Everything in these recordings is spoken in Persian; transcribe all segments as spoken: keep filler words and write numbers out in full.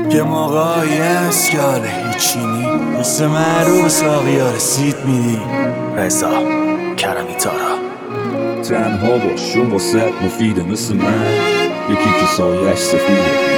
یه موقعی هست که حاله هیچی نی مثل من رو به ساقی ها رسید میدی رضا کرمی تارا. تنها باش چون واسه مفیده مثل من یکی که سایش سفیده.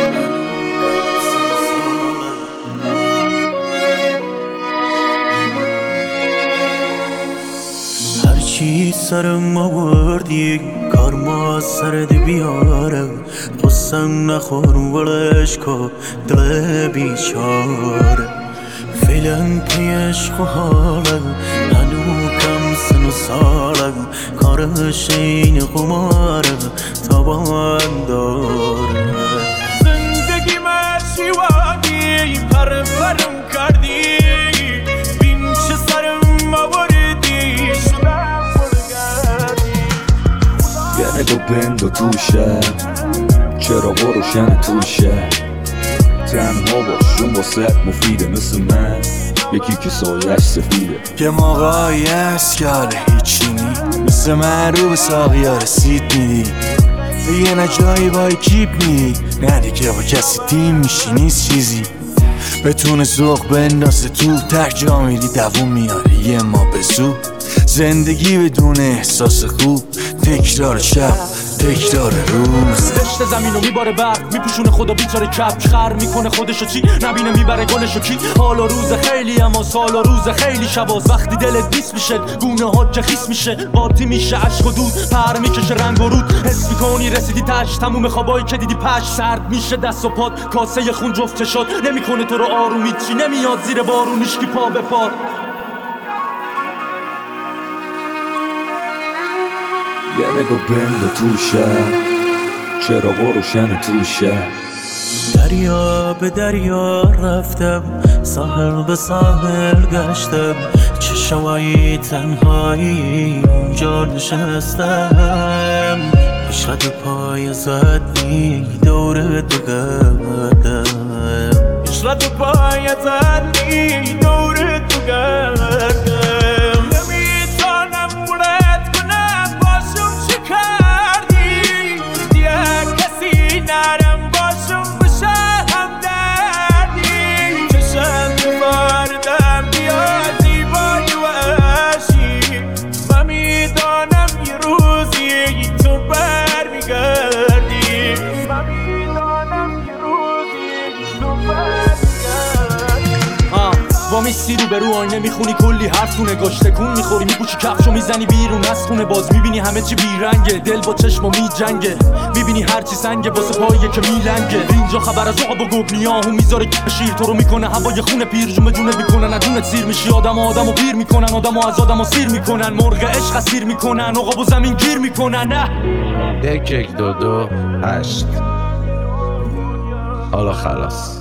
هرچی سرم آوردی کار ما سرد بیاره قسم نخور ولش که دل بیچاره فیلم پی عشق و حاله هنو کم سن و ساله کارش این قماره تابان داره. زندگی مشیوانی پر پرم کردی بین چه سرم آوردی شدم برگردی. یه نگاه بند و توشه چرا با روشن توشه. تنها باش چون واسه مفیده مثل من یکی که سایش سفیده. یه موقعی هست که حاله هیچی نی مثل من رو به ساقی ها رسید میدی یه نجایی با اکیپ میدی نه دیگه با کسی تیم میشی نیست چیزی بتونه ذوق بندازه تو تک جا میدی دوون میاره یه ما به زود زندگی بدون احساس خوب تکرار شب تکرار روز دشت زمینو میباره برد میپوشونه خدا بیچاره کپ خر میکنه خودشو چی نبینه میبره گلشو کی. حال و روز خیلی اما سال و روز خیلی شباز وقتی دلت بیس میشه گونه ها که خیس میشه قاطی میشه عشق و دود پر میکشه رنگ و رود حس میکنی رسیدی تش تموم خوابایی که دیدی پش سرد میشه دست و پات کاسه خون جفت چشات نمیکنه تو رو آرومی چی نمیاد زیر بارون هیچکی پا به پا. یه نگاه بند و توشه چرا با روشن توشه. دریا به دریا رفتم ساحل به ساحل گشتم چه شوایی تنهایی اونجا نشستم عشقت پای زدی دور تو گردم عشقت پای زدی دور تو گردم با میستی رو به رو آینه میخونی کلی حرف تو نگاش تکون میخوری میپوشی کفشو میزنی بیرون از خونه باز میبینی همه چی بیرنگه دل با چشم و میجنگه میبینی هرچی سنگه واسه پاییه که میلنگه اینجا خبر از عقب و گبنیاهو میذاره شیر تو رو میکنه هوای خونه پیر جون جونه میکنن ندونت سیر میشی آدم آدمو پیر میکنن آدمو از آدمو سیر میکنن مرغ عشق سیر میکنن عقب و زمین گیر میکنن. نه یک یک دو دو هشت حالا خلاص.